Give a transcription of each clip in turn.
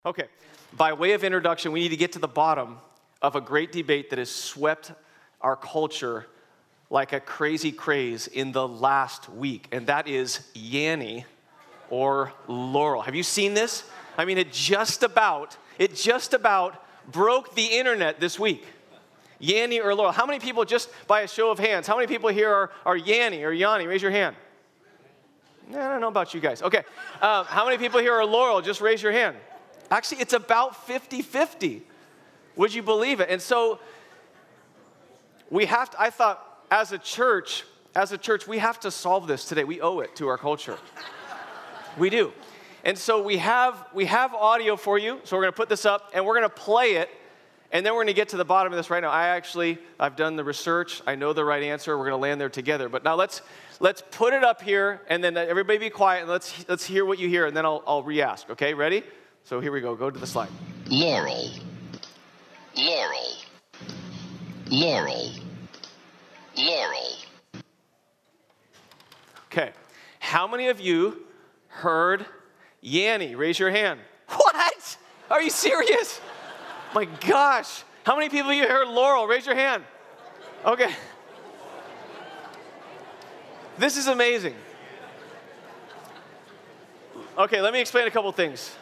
Okay, by way of introduction, we need to get to the bottom of a great debate that has swept our culture like a crazy craze in the last week, and that is Yanny or Laurel. Have you seen this? I mean, it just about broke the internet this week. Yanny or Laurel. How many people, just by a show of hands, how many people here are Yanny or Yanni? Raise your hand. I don't know about you guys. Okay, how many people here are Laurel? Just raise your hand. Actually, it's about 50-50. Would you believe it? And so I thought as a church, we have to solve this today. We owe it to our culture. We do. And so we have audio for you. So we're going to put this up and we're going to play it. And then we're going to get to the bottom of this right now. I've done the research. I know the right answer. We're going to land there together. But now let's put it up here and then everybody be quiet and let's hear what you hear and then I'll re-ask. Okay, ready? So here we go. Go to the slide. Laurel. Laurel. Laurel. Laurel. Okay. How many of you heard Yanny? Raise your hand. What? Are you serious? My gosh. How many people of you heard Laurel? Raise your hand. Okay. This is amazing. Okay, let me explain a couple things.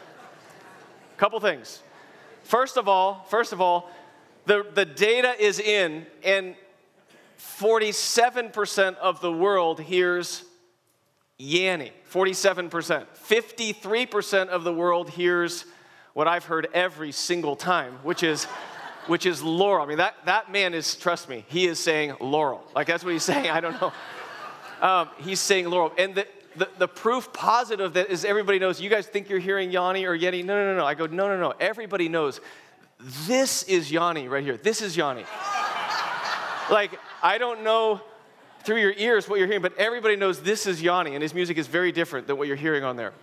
First of all, the data is in, and 47% of the world hears Yanny. 47%. 53% of the world hears what I've heard every single time, which is Laurel. I mean, that man is, trust me, he is saying Laurel. Like, that's what he's saying. I don't know. He's saying Laurel. And the proof positive that is everybody knows, you guys think you're hearing Yanni or Yeti? No. I go, no. Everybody knows. This is Yanni right here. This is Yanni. Like, I don't know through your ears what you're hearing, but everybody knows this is Yanni, and his music is very different than what you're hearing on there.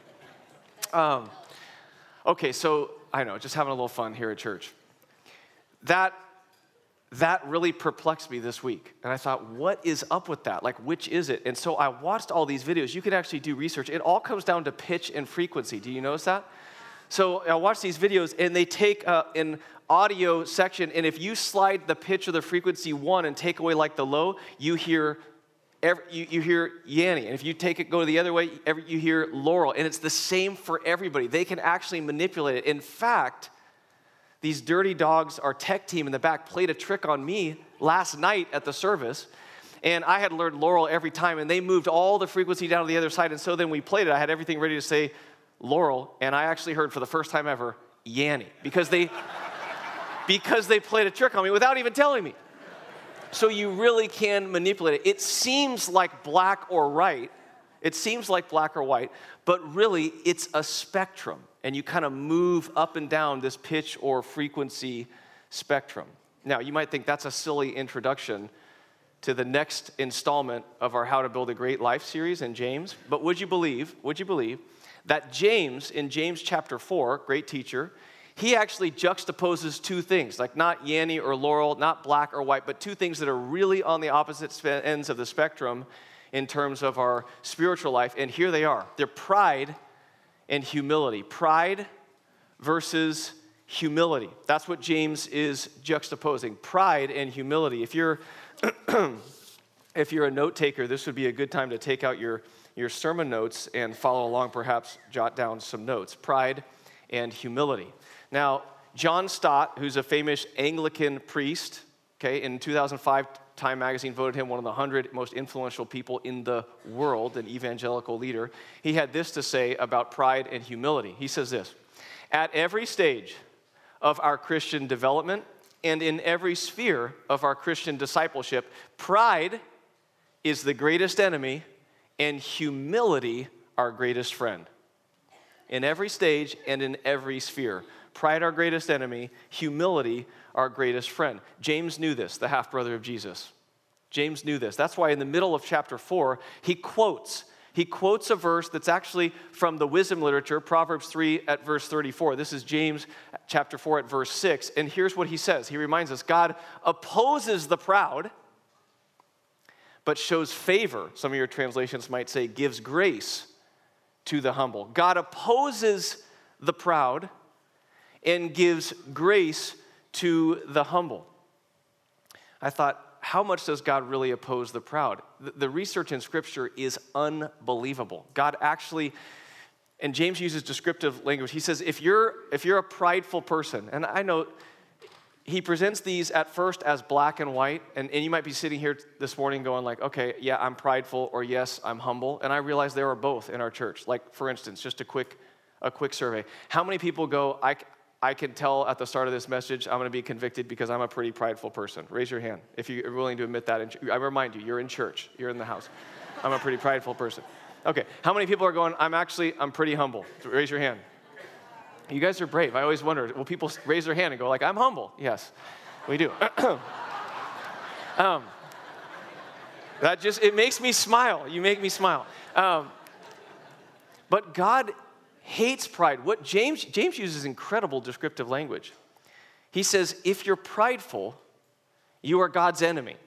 Okay, so I know, just having a little fun here at church. That really perplexed me this week. And I thought, what is up with that? Like, which is it? And so I watched all these videos. You can actually do research. It all comes down to pitch and frequency. Do you notice that? So I watched these videos, and they take an audio section, and if you slide the pitch or the frequency 1 and take away like the low, you hear Yanny. And if you go the other way, you hear Laurel. And it's the same for everybody. They can actually manipulate it. In fact, these dirty dogs, our tech team in the back, played a trick on me last night at the service, and I had learned Laurel every time, and they moved all the frequency down to the other side, and so then we played it. I had everything ready to say Laurel, and I actually heard for the first time ever, Yanny, because they played a trick on me without even telling me. So you really can manipulate it. It seems like black or white, but really it's a spectrum. And you kind of move up and down this pitch or frequency spectrum. Now, you might think that's a silly introduction to the next installment of our How to Build a Great Life series in James. But would you believe that James, in James chapter 4, great teacher, he actually juxtaposes two things, like not Yanny or Laurel, not black or white, but two things that are really on the opposite ends of the spectrum in terms of our spiritual life. And here they are. They're pride and humility. Pride versus humility. That's what James is juxtaposing. Pride and humility. If you're a note taker, this would be a good time to take out your sermon notes and follow along, perhaps jot down some notes. Pride and humility. Now, John Stott, who's a famous Anglican priest, in 2005, Time magazine voted him one of the 100 most influential people in the world, an evangelical leader. He had this to say about pride and humility. He says this: at every stage of our Christian development and in every sphere of our Christian discipleship, pride is the greatest enemy and humility our greatest friend. In every stage and in every sphere. Pride our greatest enemy, humility our greatest friend. James knew this, the half-brother of Jesus. James knew this. That's why in the middle of chapter 4, he quotes a verse that's actually from the wisdom literature, Proverbs 3 at verse 34. This is James chapter 4 at verse 6. And here's what he says. He reminds us, God opposes the proud, but shows favor. Some of your translations might say gives grace to the humble. God opposes the proud, and gives grace to the humble. I thought, how much does God really oppose the proud? The research in Scripture is unbelievable. God actually, and James uses descriptive language. He says, if you're a prideful person, and I know he presents these at first as black and white, and you might be sitting here this morning going like, okay, yeah, I'm prideful, or yes, I'm humble, and I realize there are both in our church. Like, for instance, just a quick survey. How many people go, I can tell at the start of this message I'm going to be convicted because I'm a pretty prideful person? Raise your hand if you're willing to admit that. I remind you, you're in church. You're in the house. I'm a pretty prideful person. Okay, how many people are going, I'm pretty humble? Raise your hand. You guys are brave. I always wonder, will people raise their hand and go like, I'm humble? Yes, we do. It makes me smile. You make me smile. But God hates pride. What James uses incredible descriptive language. He says, if you're prideful, you are God's enemy.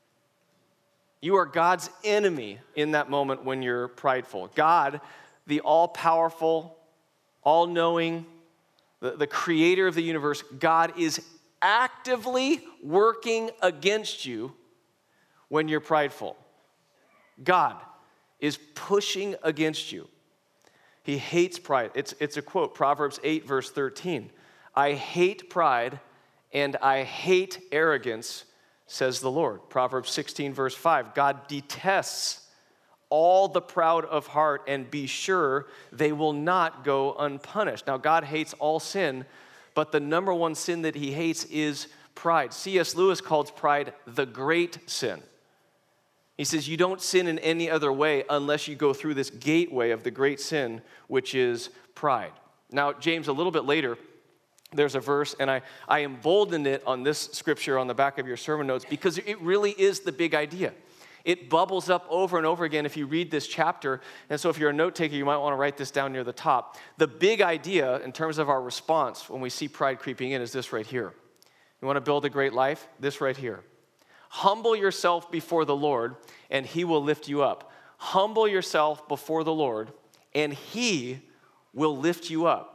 You are God's enemy in that moment when you're prideful. God, the all-powerful, all-knowing, the creator of the universe, God is actively working against you when you're prideful. God is pushing against you. He hates pride. It's a quote, Proverbs 8, verse 13. I hate pride and I hate arrogance, says the Lord. Proverbs 16, verse 5. God detests all the proud of heart, and be sure they will not go unpunished. Now, God hates all sin, but the number one sin that he hates is pride. C.S. Lewis calls pride the great sin. He says you don't sin in any other way unless you go through this gateway of the great sin, which is pride. Now, James, a little bit later, there's a verse, and I emboldened it on this scripture on the back of your sermon notes because it really is the big idea. It bubbles up over and over again if you read this chapter. And so if you're a note taker, you might want to write this down near the top. The big idea in terms of our response when we see pride creeping in is this right here. You want to build a great life? This right here. Humble yourself before the Lord, and he will lift you up. Humble yourself before the Lord, and he will lift you up.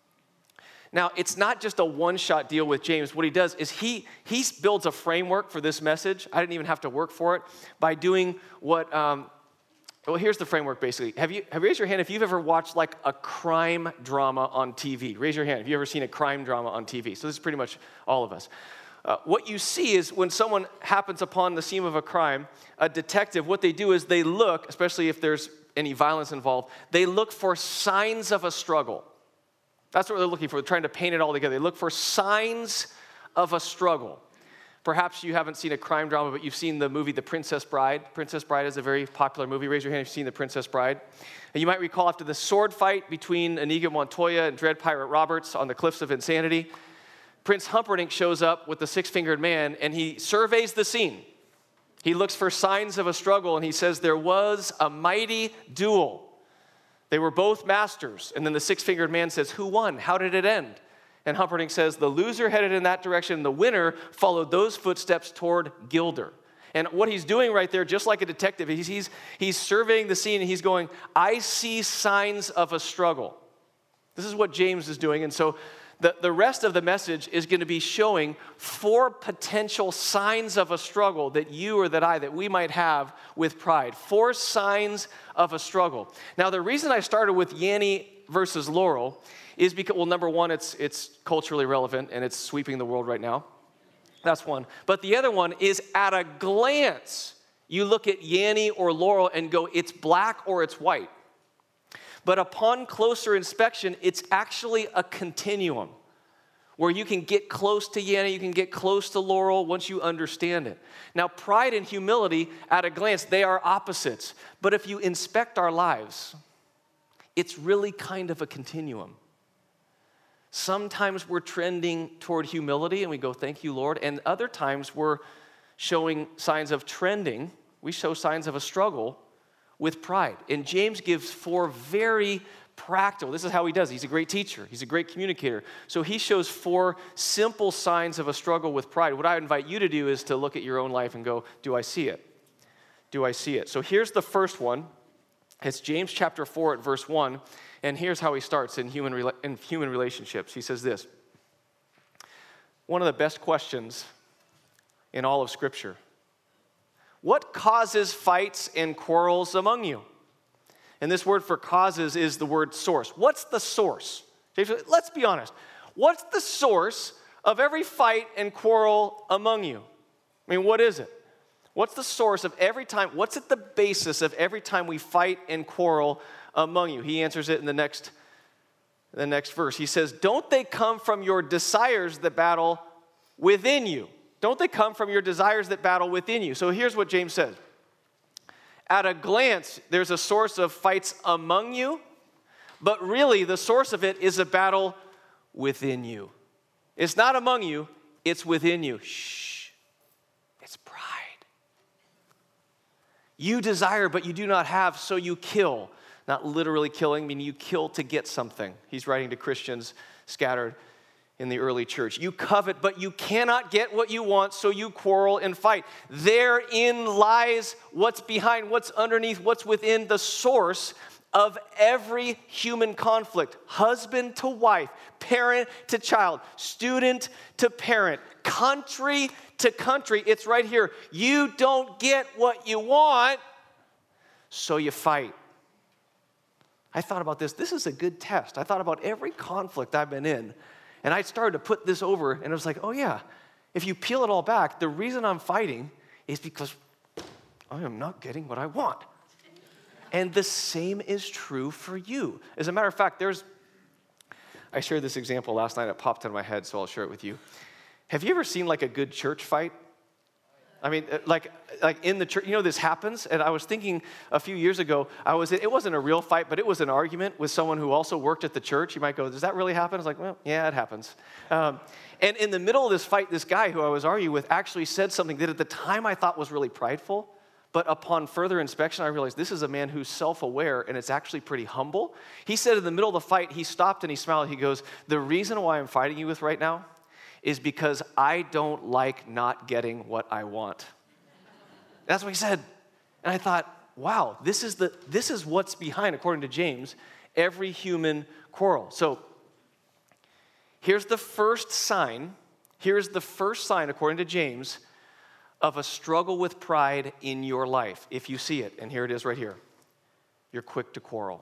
Now, it's not just a one-shot deal with James. What he does is he builds a framework for this message. I didn't even have to work for it by doing what, well, here's the framework basically. Have you raised your hand if you've ever watched like a crime drama on TV? Raise your hand if you've ever seen a crime drama on TV. So this is pretty much all of us. What you see is when someone happens upon the scene of a crime, a detective, what they do is they look, especially if there's any violence involved, they look for signs of a struggle. That's what they're looking for, trying to paint it all together. They look for signs of a struggle. Perhaps you haven't seen a crime drama, but you've seen the movie The Princess Bride. Princess Bride is a very popular movie. Raise your hand if you've seen The Princess Bride. And you might recall after the sword fight between Inigo Montoya and Dread Pirate Roberts on the Cliffs of Insanity, Prince Humperdinck shows up with the six-fingered man, and he surveys the scene. He looks for signs of a struggle, and he says, there was a mighty duel. They were both masters. And then the six-fingered man says, who won? How did it end? And Humperdinck says, the loser headed in that direction. The winner followed those footsteps toward Gilder. And what he's doing right there, just like a detective, he's surveying the scene and he's going, I see signs of a struggle. This is what James is doing. And so the rest of the message is going to be showing 4 potential signs of a struggle that you or that we might have with pride. 4 signs of a struggle. Now, the reason I started with Yanny versus Laurel is because, well, number one, it's culturally relevant and it's sweeping the world right now. That's one. But the other one is at a glance, you look at Yanny or Laurel and go, it's black or it's white. But upon closer inspection, it's actually a continuum where you can get close to Yanny, you can get close to Laurel once you understand it. Now, pride and humility, at a glance, they are opposites. But if you inspect our lives, it's really kind of a continuum. Sometimes we're trending toward humility and we go, thank you, Lord. And other times we're showing signs of trending. We show signs of a struggle with pride. And James gives 4 very practical, this is how he does it. He's a great teacher. He's a great communicator. So he shows 4 simple signs of a struggle with pride. What I invite you to do is to look at your own life and go, do I see it? Do I see it? So here's the first one. It's James chapter 4 at verse 1. And here's how he starts in human relationships. He says this, one of the best questions in all of Scripture. What causes fights and quarrels among you? And this word for causes is the word source. What's the source? Let's be honest. What's the source of every fight and quarrel among you? I mean, what is it? What's the source of every time? What's at the basis of every time we fight and quarrel among you? He answers it in the next verse. He says, don't they come from your desires that battle within you? Don't they come from your desires that battle within you? So here's what James says. At a glance, there's a source of fights among you, but really the source of it is a battle within you. It's not among you, it's within you. Shh. It's pride. You desire, but you do not have, so you kill. Not literally killing, meaning you kill to get something. He's writing to Christians scattered in the early church. You covet, but you cannot get what you want, so you quarrel and fight. Therein lies what's behind, what's underneath, what's within the source of every human conflict. Husband to wife, parent to child, student to parent, country to country. It's right here. You don't get what you want, so you fight. I thought about this. This is a good test. I thought about every conflict I've been in. And I started to put this over, and it was like, oh yeah, if you peel it all back, the reason I'm fighting is because I am not getting what I want. And the same is true for you. As a matter of fact, I shared this example last night. It popped into my head, so I'll share it with you. Have you ever seen like a good church fight? I mean, like in the church, this happens. And I was thinking a few years ago, it wasn't a real fight, but it was an argument with someone who also worked at the church. You might go, does that really happen? I was like, well, yeah, it happens. And in the middle of this fight, this guy who I was arguing with actually said something that at the time I thought was really prideful. But upon further inspection, I realized this is a man who's self-aware, and it's actually pretty humble. He said in the middle of the fight, he stopped and he smiled. He goes, the reason why I'm fighting you with right now is because I don't like not getting what I want. That's what he said. And I thought, wow, this is what's behind, according to James, every human quarrel. So here's the first sign, according to James, of a struggle with pride in your life, if you see it. And here it is right here. You're quick to quarrel.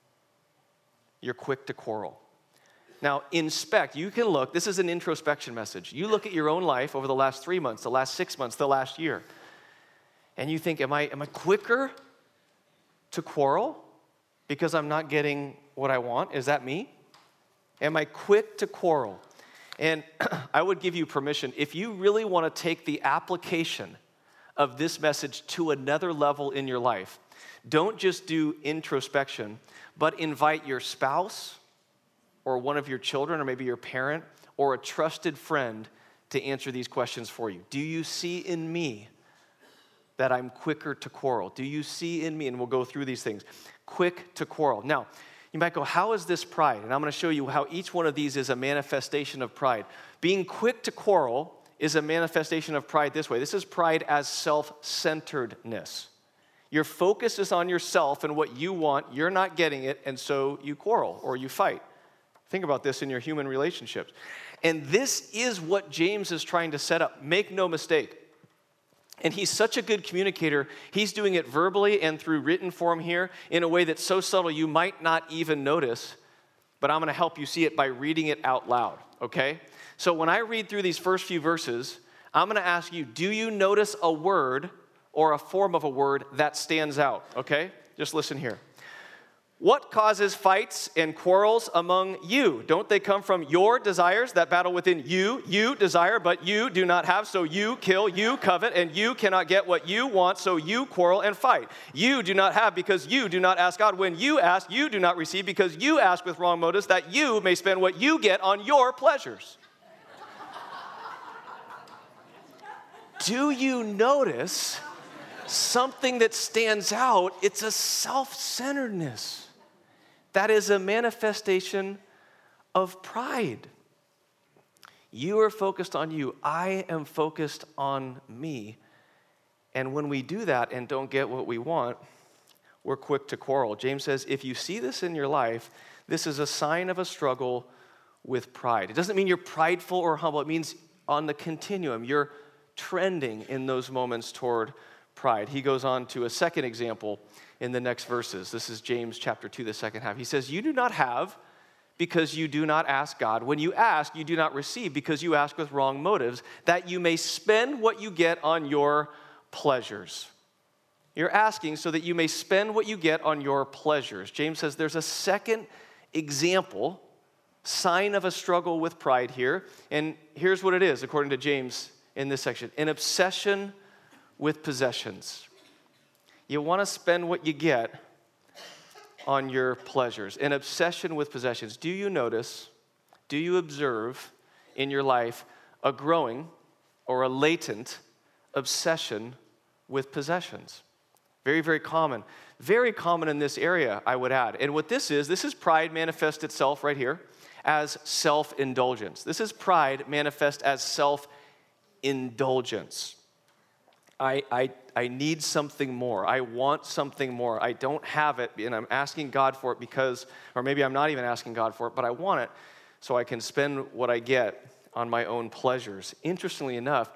You're quick to quarrel. Now, inspect. You can look. This is an introspection message. You look at your own life over the last 3 months, the last 6 months, the last year, and you think, am I quicker to quarrel because I'm not getting what I want? Is that me? Am I quick to quarrel? And I would give you permission, if you really want to take the application of this message to another level in your life, don't just do introspection, but invite your spouse or one of your children or maybe your parent or a trusted friend to answer these questions for you. Do you see in me that I'm quicker to quarrel? Do you see in me, and we'll go through these things, quick to quarrel. Now, you might go, how is this pride? And I'm going to show you how each one of these is a manifestation of pride. Being quick to quarrel is a manifestation of pride this way. This is pride as self-centeredness. Your focus is on yourself and what you want. You're not getting it, and so you quarrel or you fight. Think about this in your human relationships. And this is what James is trying to set up. Make no mistake. And he's such a good communicator. He's doing it verbally and through written form here in a way that's so subtle you might not even notice, but I'm going to help you see it by reading it out loud, okay? So when I read through these first few verses, I'm going to ask you, do you notice a word or a form of a word that stands out, okay? Just listen here. What causes fights and quarrels among you? Don't they come from your desires that battle within you? You desire, but you do not have, so you kill, you covet, and you cannot get what you want, so you quarrel and fight. You do not have because you do not ask God. When you ask, you do not receive because you ask with wrong motives, that you may spend what you get on your pleasures. Do you notice something that stands out? It's a self-centeredness. That is a manifestation of pride. You are focused on you. I am focused on me. And when we do that and don't get what we want, we're quick to quarrel. James says, if you see this in your life, this is a sign of a struggle with pride. It doesn't mean you're prideful or humble. It means on the continuum. You're trending in those moments toward pride. He goes on to a second example in the next verses. This is James chapter 2, the second half. He says, you do not have because you do not ask God. When you ask, you do not receive because you ask with wrong motives, that you may spend what you get on your pleasures. You're asking so that you may spend what you get on your pleasures. James says there's a second example, sign of a struggle with pride here. And here's what it is, according to James in this section: an obsession with possessions. You want to spend what you get on your pleasures. An obsession with possessions. Do you notice, do you observe in your life a growing or a latent obsession with possessions? Very, very common. Very common in this area, I would add. And what this is pride manifest itself right here as self-indulgence. This is pride manifest as self-indulgence. I need something more. I want something more. I don't have it, and I'm asking God for it because, or maybe I'm not even asking God for it, but I want it so I can spend what I get on my own pleasures. Interestingly enough,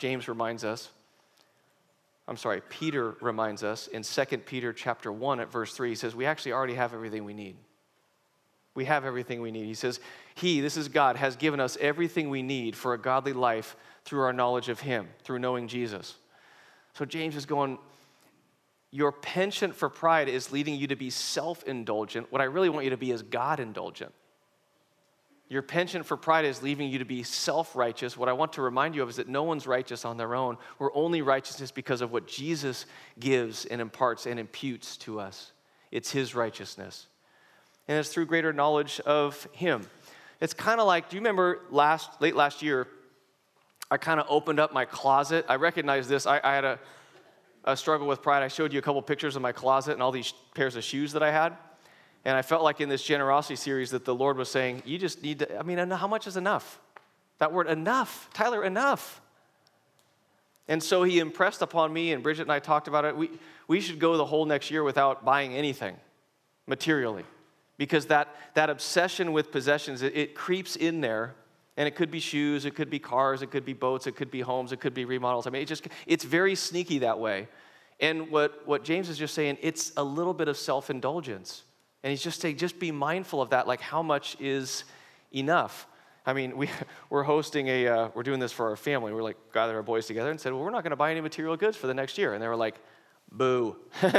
Peter reminds us in 2 Peter chapter 1 at verse 3, he says, we actually already have everything we need. We have everything we need. He says, this is God, has given us everything we need for a godly life through our knowledge of him, through knowing Jesus. So James is going, your penchant for pride is leading you to be self-indulgent. What I really want you to be is God-indulgent. Your penchant for pride is leaving you to be self-righteous. What I want to remind you of is that no one's righteous on their own. We're only righteousness because of what Jesus gives and imparts and imputes to us. It's his righteousness. And it's through greater knowledge of him. It's kind of like, do you remember late last year, I kind of opened up my closet. I recognized this. I had a struggle with pride. I showed you a couple pictures of my closet and all these pairs of shoes that I had. And I felt like in this generosity series that the Lord was saying, you just need to, how much is enough? That word, enough. Tyler, enough. And so he impressed upon me, and Bridget and I talked about it. We should go the whole next year without buying anything materially. Because that obsession with possessions, it creeps in there. And it could be shoes, it could be cars, it could be boats, it could be homes, it could be remodels. It's very sneaky that way. And what James is just saying, it's a little bit of self-indulgence. And he's just saying, just be mindful of that, like how much is enough? We're hosting we're doing this for our family. We're like, gathered our boys together and said, well, we're not going to buy any material goods for the next year. And they were like, boo.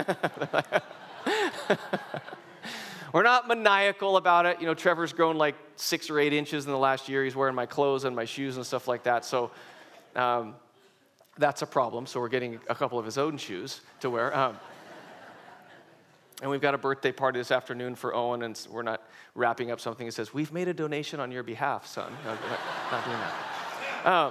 We're not maniacal about it. Trevor's grown like 6 or 8 inches in the last year. He's wearing my clothes and my shoes and stuff like that. So that's a problem. So we're getting a couple of his own shoes to wear. And we've got a birthday party this afternoon for Owen, and we're not wrapping up something that says, we've made a donation on your behalf, son. No, not doing that.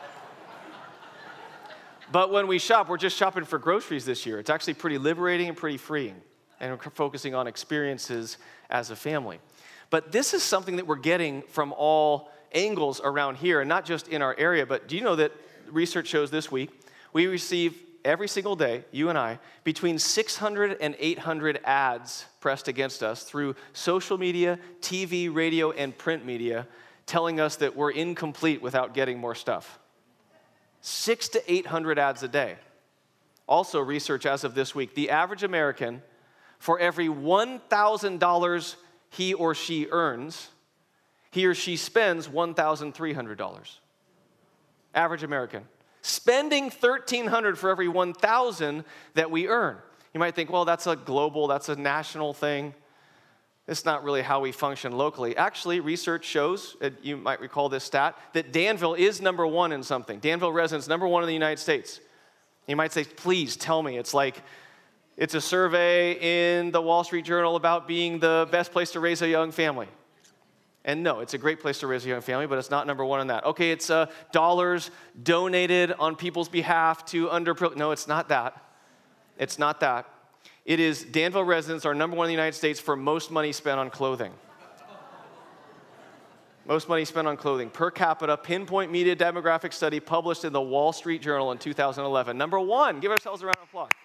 But when we shop, we're just shopping for groceries this year. It's actually pretty liberating and pretty freeing. And we're focusing on experiences as a family. But this is something that we're getting from all angles around here, and not just in our area. But do you know that research shows this week, we receive every single day, you and I, between 600 and 800 ads pressed against us through social media, TV, radio, and print media, telling us that we're incomplete without getting more stuff. 600 to 800 ads a day. Also, research as of this week, the average American, for every $1,000 he or she earns, he or she spends $1,300. Average American. Spending $1,300 for every $1,000 that we earn. You might think, well, that's a national thing. It's not really how we function locally. Actually, research shows, you might recall this stat, that Danville is number 1 in something. Danville residents, number 1 in the United States. You might say, please tell me. It's a survey in the Wall Street Journal about being the best place to raise a young family. And no, it's a great place to raise a young family, but it's not number 1 in that. Okay, it's dollars donated on people's behalf to underprivileged. No, it's not that. It's not that. It is Danville residents are number 1 in the United States for most money spent on clothing. Most money spent on clothing. Per capita, pinpoint media demographic study published in the Wall Street Journal in 2011. Number 1, give ourselves a round of applause.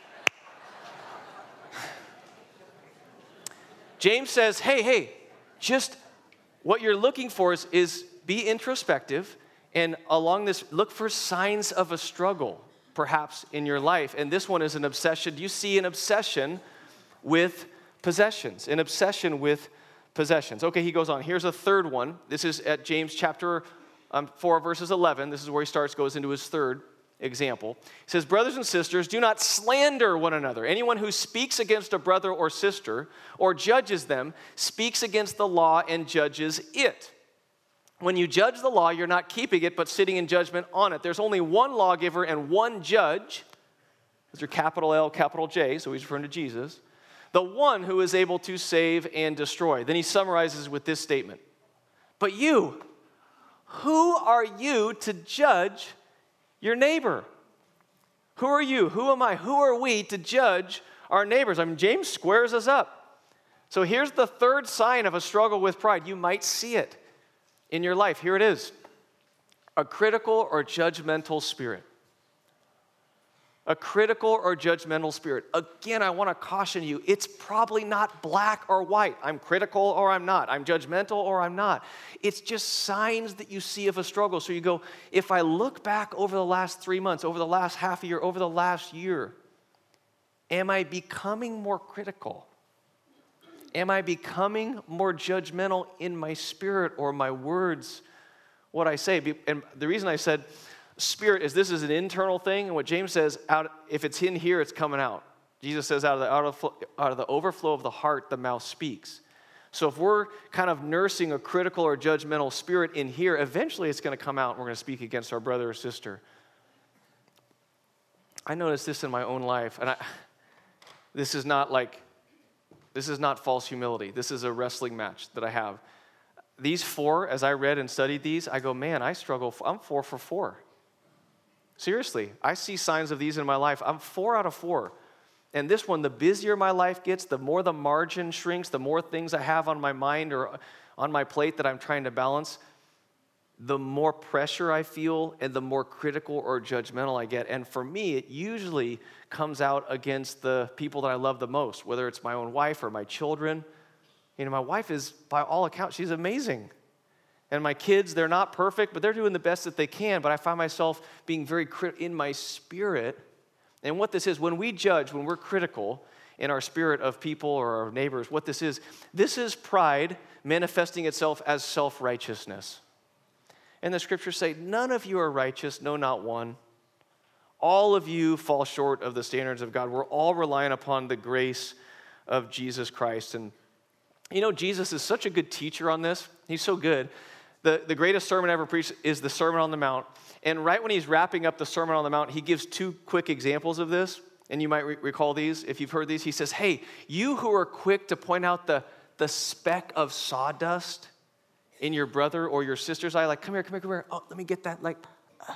James says, hey, just what you're looking for is be introspective And along this, look for signs of a struggle, perhaps, in your life. And this one is an obsession. You see an obsession with possessions, an obsession with possessions. Okay, he goes on. Here's a third one. This is at James chapter 4, verses 11. This is where he starts, goes into his third example. He says, brothers and sisters, do not slander one another. Anyone who speaks against a brother or sister or judges them speaks against the law and judges it. When you judge the law, you're not keeping it, but sitting in judgment on it. There's only one lawgiver and one judge. Those are capital L, capital J, so he's referring to Jesus. The one who is able to save and destroy. Then he summarizes with this statement. But you, who are you to judge your neighbor? Who are you? Who am I? Who are we to judge our neighbors? I mean, James squares us up. So here's the third sign of a struggle with pride. You might see it in your life. Here it is. A critical or judgmental spirit. A critical or judgmental spirit. Again, I want to caution you, it's probably not black or white. I'm critical or I'm not. I'm judgmental or I'm not. It's just signs that you see of a struggle. So you go, if I look back over the last 3 months, over the last half a year, over the last year, am I becoming more critical? Am I becoming more judgmental in my spirit or my words, what I say? And the reason I said spirit is this is an internal thing, and what James says, if it's in here, it's coming out. Jesus says, out of the overflow of the heart, the mouth speaks. So if we're kind of nursing a critical or judgmental spirit in here, eventually it's going to come out, and we're going to speak against our brother or sister. I noticed this in my own life, and this is not false humility. This is a wrestling match that I have. These 4, as I read and studied these, I go, man, I struggle. I'm 4 for 4. Seriously, I see signs of these in my life. I'm 4 out of 4. And this one, the busier my life gets, the more the margin shrinks, the more things I have on my mind or on my plate that I'm trying to balance, the more pressure I feel and the more critical or judgmental I get. And for me, it usually comes out against the people that I love the most, whether it's my own wife or my children. You know, my wife is, by all accounts, she's amazing. And my kids, they're not perfect, but they're doing the best that they can. But I find myself being very critical in my spirit. And what this is, when we judge, when we're critical in our spirit of people or our neighbors, what this is pride manifesting itself as self-righteousness. And the scriptures say, none of you are righteous, no, not one. All of you fall short of the standards of God. We're all relying upon the grace of Jesus Christ. And you know, Jesus is such a good teacher on this. He's so good. The greatest sermon ever preached is the Sermon on the Mount. And right when he's wrapping up the Sermon on the Mount, he gives 2 quick examples of this. And you might recall these if you've heard these. He says, hey, you who are quick to point out the speck of sawdust in your brother or your sister's eye, like, come here. Oh, let me get that, like,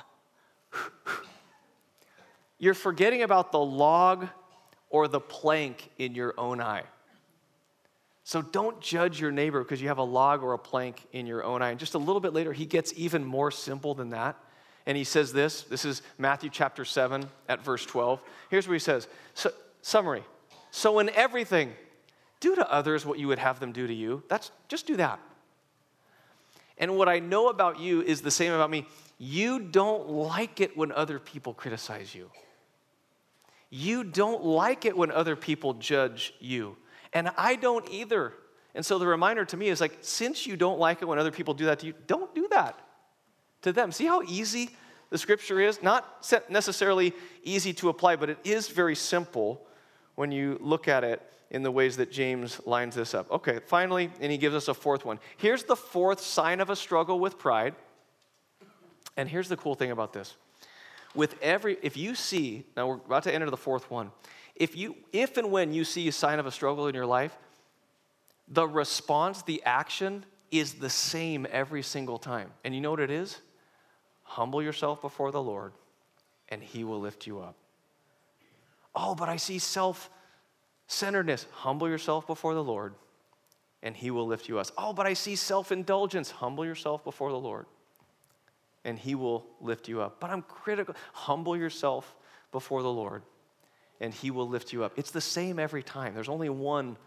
you're forgetting about the log or the plank in your own eye. So don't judge your neighbor because you have a log or a plank in your own eye. And just a little bit later, he gets even more simple than that. And he says this is Matthew chapter 7 at verse 12. Here's what he says. Summary. So in everything, do to others what you would have them do to you. Just do that. And what I know about you is the same about me. You don't like it when other people criticize you. You don't like it when other people judge you. And I don't either. And so the reminder to me is like, since you don't like it when other people do that to you, don't do that to them. See how easy the scripture is? Not necessarily easy to apply, but it is very simple when you look at it in the ways that James lines this up. Okay, finally, and he gives us a 4th one. Here's the 4th sign of a struggle with pride. And here's the cool thing about this. If you see, now we're about to enter the 4th one. If and when you see a sign of a struggle in your life, the response, the action is the same every single time. And you know what it is? Humble yourself before the Lord, and he will lift you up. Oh, but I see self-centeredness. Humble yourself before the Lord, and he will lift you up. Oh, but I see self-indulgence. Humble yourself before the Lord, and he will lift you up. But I'm critical. Humble yourself before the Lord, and he will lift you up. It's the same every time. There's only one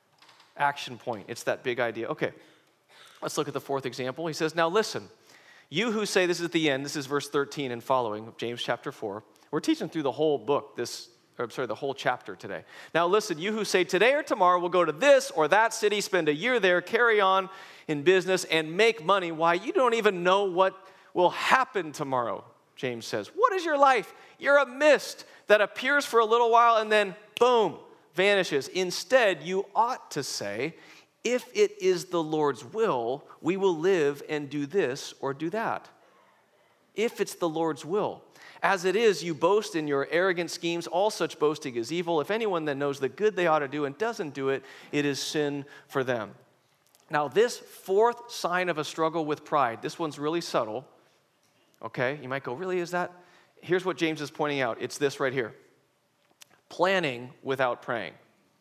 action point. It's that big idea. Okay, let's look at the 4th example. He says, now listen, You who say, this is the end, this is verse 13 and following of James chapter 4. We're teaching through the whole book, the whole chapter today. Now listen, you who say today or tomorrow we'll go to this or that city, spend a year there, carry on in business and make money. Why? You don't even know what will happen tomorrow, James says. What is your life? You're a mist that appears for a little while and then boom, vanishes. Instead, you ought to say, if it is the Lord's will, we will live and do this or do that. If it's the Lord's will. As it is, you boast in your arrogant schemes. All such boasting is evil. If anyone then knows the good they ought to do and doesn't do it, it is sin for them. Now, this fourth sign of a struggle with pride, this one's really subtle. Okay, you might go, really, is that? Here's what James is pointing out. It's this right here. Planning without praying.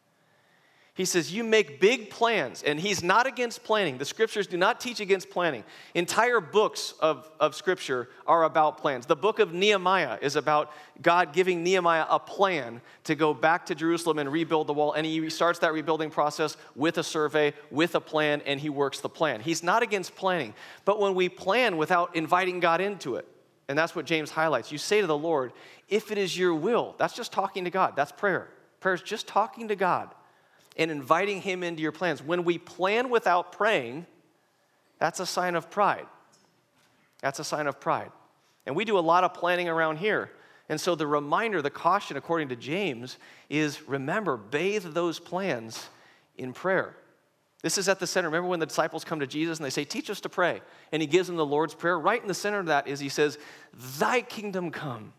He says, you make big plans, and he's not against planning. The scriptures do not teach against planning. Entire books of scripture are about plans. The book of Nehemiah is about God giving Nehemiah a plan to go back to Jerusalem and rebuild the wall, and he starts that rebuilding process with a survey, with a plan, and he works the plan. He's not against planning, but when we plan without inviting God into it, and that's what James highlights, you say to the Lord, if it is your will, that's just talking to God. That's prayer. Prayer is just talking to God and inviting him into your plans. When we plan without praying, that's a sign of pride. That's a sign of pride. And we do a lot of planning around here. And so the reminder, the caution, according to James, is remember, bathe those plans in prayer. This is at the center. Remember when the disciples come to Jesus and they say, teach us to pray. And he gives them the Lord's Prayer. Right in the center of that is he says, thy kingdom come.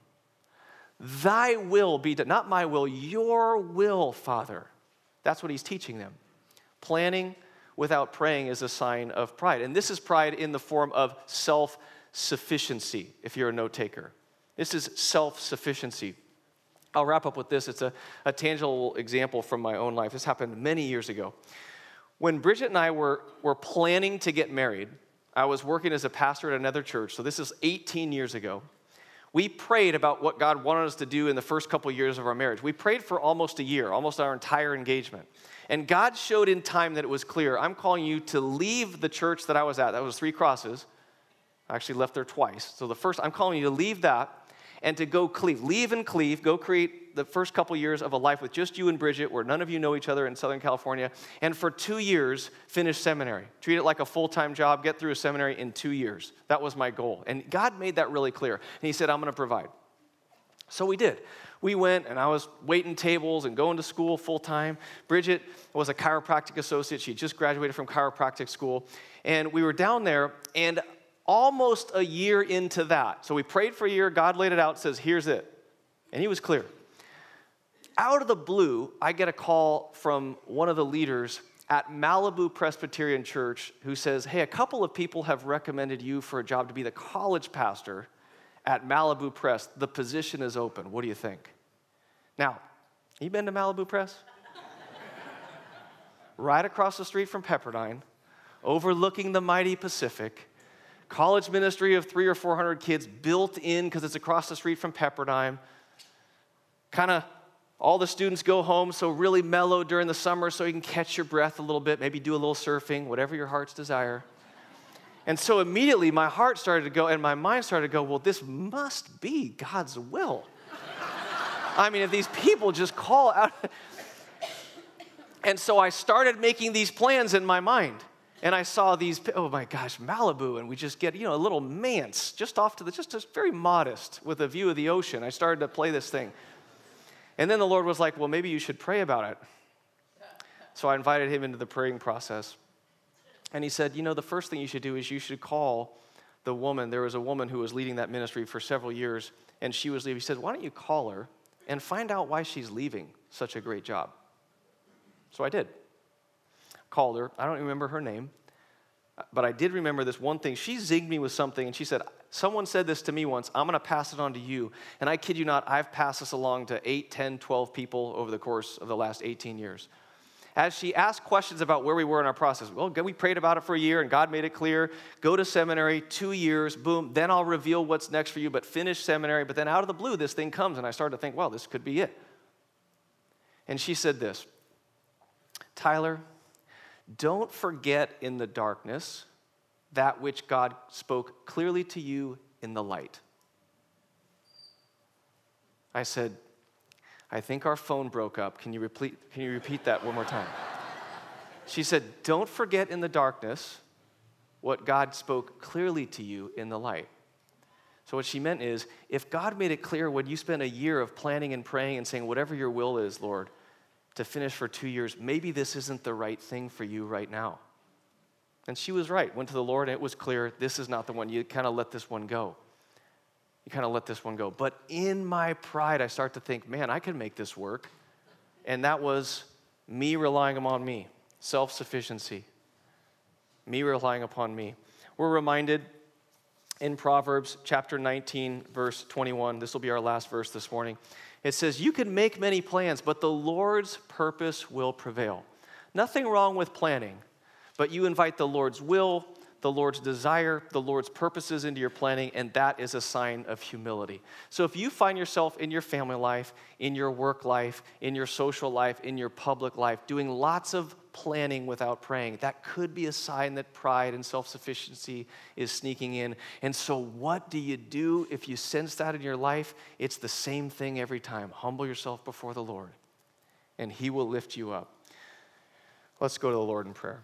Thy will be done. Not my will, your will, Father. That's what he's teaching them. Planning without praying is a sign of pride. And this is pride in the form of self-sufficiency, if you're a note taker. This is self-sufficiency. I'll wrap up with this. It's a tangible example from my own life. This happened many years ago. When Bridget and I were planning to get married, I was working as a pastor at another church, so this is 18 years ago. We prayed about what God wanted us to do in the first couple of years of our marriage. We prayed for almost a year, almost our entire engagement. And God showed in time that it was clear, I'm calling you to leave the church that I was at. That was Three Crosses. I actually left there twice. So the first, I'm calling you to leave that and to go leave and cleave, go create the first couple years of a life with just you and Bridget, where none of you know each other in Southern California, and for 2 years, finish seminary. Treat it like a full-time job, get through a seminary in 2 years. That was my goal. And God made that really clear. And he said, I'm going to provide. So we did. We went, and I was waiting tables and going to school full-time. Bridget was a chiropractic associate. She just graduated from chiropractic school. And we were down there, and almost a year into that, so we prayed for a year, God laid it out, says, here's it. And he was clear. Out of the blue, I get a call from one of the leaders at Malibu Presbyterian Church who says, hey, a couple of people have recommended you for a job to be the college pastor at Malibu Pres. The position is open. What do you think? Now, you been to Malibu Pres? Right across the street from Pepperdine, overlooking the mighty Pacific. College ministry of 300 or 400 kids built in because it's across the street from Pepperdine. Kind of all the students go home, so really mellow during the summer so you can catch your breath a little bit, maybe do a little surfing, whatever your heart's desire. And so immediately my heart started to go and my mind started to go, well, this must be God's will. I mean, if these people just call out. And so I started making these plans in my mind. And I saw these, oh my gosh, Malibu, and we just get, a little manse just off to just very modest with a view of the ocean. I started to play this thing. And then the Lord was like, well, maybe you should pray about it. So I invited him into the praying process. And he said, the first thing you should do is you should call the woman. There was a woman who was leading that ministry for several years, and she was leaving. He said, why don't you call her and find out why she's leaving such a great job? So I did. Called her. I don't remember her name, but I did remember this one thing. She zigged me with something, and she said, someone said this to me once. I'm going to pass it on to you. And I kid you not, I've passed this along to 8, 10, 12 people over the course of the last 18 years. As she asked questions about where we were in our process, well, we prayed about it for a year, and God made it clear. Go to seminary, 2 years, boom, then I'll reveal what's next for you, but finish seminary. But then out of the blue, this thing comes, and I started to think, well, this could be it. And she said this, Tyler, don't forget in the darkness that which God spoke clearly to you in the light. I said, I think our phone broke up. Can you repeat that one more time? She said, don't forget in the darkness what God spoke clearly to you in the light. So what she meant is, if God made it clear when you spent a year of planning and praying and saying, whatever your will is, Lord, to finish for 2 years, maybe this isn't the right thing for you right now. And she was right. Went to the Lord and it was clear, this is not the one. You kind of let this one go. But in my pride, I start to think, man, I can make this work. And that was me relying upon me. Self-sufficiency. Me relying upon me. We're reminded in Proverbs chapter 19, verse 21. This will be our last verse this morning. It says, you can make many plans, but the Lord's purpose will prevail. Nothing wrong with planning, but you invite the Lord's will, the Lord's desire, the Lord's purposes into your planning, and that is a sign of humility. So if you find yourself in your family life, in your work life, in your social life, in your public life, doing lots of planning without praying, that could be a sign that pride and self-sufficiency is sneaking in. And so what do you do if you sense that in your life? It's the same thing every time. Humble yourself before the Lord, and He will lift you up. Let's go to the Lord in prayer.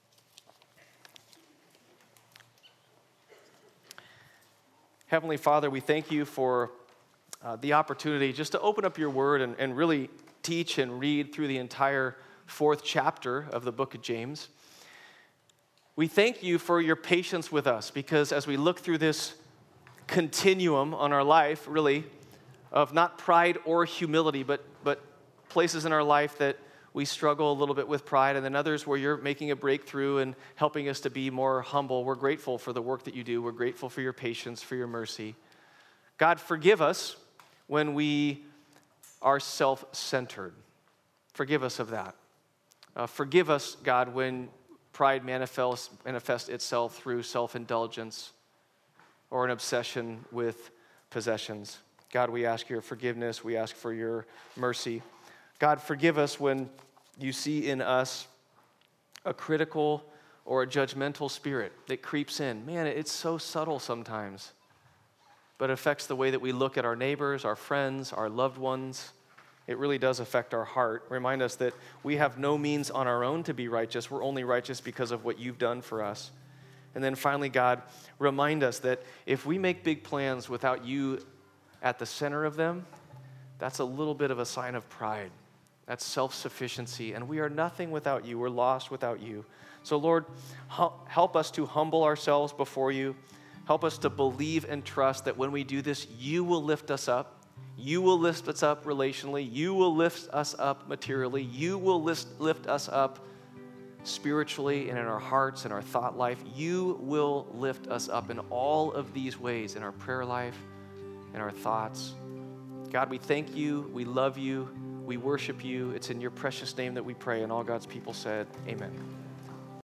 Heavenly Father, we thank you for the opportunity just to open up your word and really teach and read through the entire 4th chapter of the book of James. We thank you for your patience with us, because as we look through this continuum on our life, really, of not pride or humility, but places in our life that we struggle a little bit with pride, and then others where you're making a breakthrough and helping us to be more humble. We're grateful for the work that you do. We're grateful for your patience, for your mercy. God, forgive us when we are self-centered. Forgive us of that. Forgive us, God, when pride manifests itself through self-indulgence or an obsession with possessions. God, we ask your forgiveness. We ask for your mercy. God, forgive us when you see in us a critical or a judgmental spirit that creeps in. Man, it's so subtle sometimes, but it affects the way that we look at our neighbors, our friends, our loved ones. It really does affect our heart. Remind us that we have no means on our own to be righteous. We're only righteous because of what you've done for us. And then finally, God, remind us that if we make big plans without you at the center of them, that's a little bit of a sign of pride. That's self-sufficiency, and we are nothing without you. We're lost without you. So, Lord, help us to humble ourselves before you. Help us to believe and trust that when we do this, you will lift us up. You will lift us up relationally. You will lift us up materially. You will lift us up spiritually and in our hearts and our thought life. You will lift us up in all of these ways, in our prayer life, in our thoughts. God, we thank you. We love you. We worship you. It's in your precious name that we pray, and all God's people said, amen.